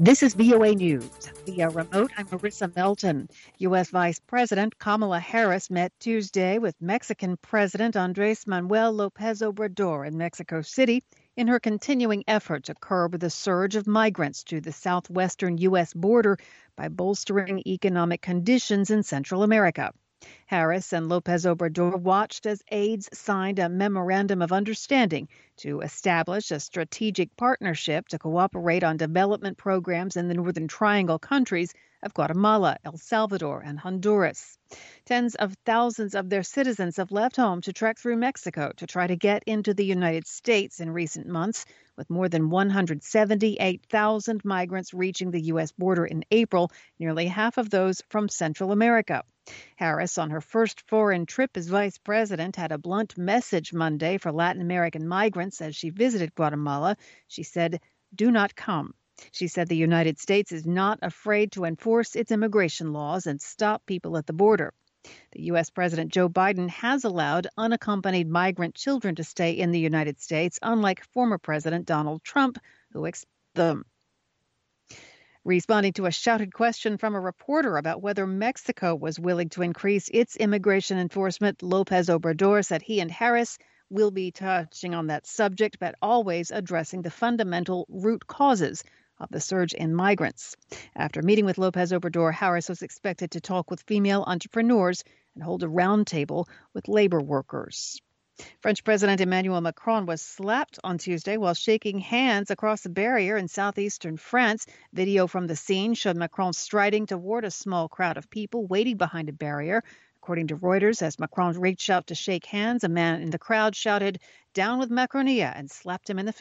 This is VOA News. Via remote, I'm Marissa Melton. U.S. Vice President Kamala Harris met Tuesday with Mexican President Andres Manuel Lopez Obrador in Mexico City in her continuing effort to curb the surge of migrants to the southwestern U.S. border by bolstering economic conditions in Central America. Harris and Lopez Obrador watched as aides signed a memorandum of understanding to establish a strategic partnership to cooperate on development programs in the Northern Triangle countries of Guatemala, El Salvador, and Honduras. Tens of thousands of their citizens have left home to trek through Mexico to try to get into the United States in recent months, with more than 178,000 migrants reaching the U.S. border in April, nearly half of those from Central America. Harris, on her first foreign trip as vice president, had a blunt message Monday for Latin American migrants as she visited Guatemala. She said, "Do not come." She said the United States is not afraid to enforce its immigration laws and stop people at the border. The U.S. President Joe Biden has allowed unaccompanied migrant children to stay in the United States, unlike former President Donald Trump, who expelled them. Responding to a shouted question from a reporter about whether Mexico was willing to increase its immigration enforcement, Lopez Obrador said he and Harris will be touching on that subject, but always addressing the fundamental root causes of the surge in migrants. After meeting with Lopez Obrador, Harris was expected to talk with female entrepreneurs and hold a roundtable with labor workers. French President Emmanuel Macron was slapped on Tuesday while shaking hands across the barrier in southeastern France. Video from the scene showed Macron striding toward a small crowd of people waiting behind a barrier. According to Reuters, as Macron reached out to shake hands, a man in the crowd shouted, "Down with Macronia," and slapped him in the face.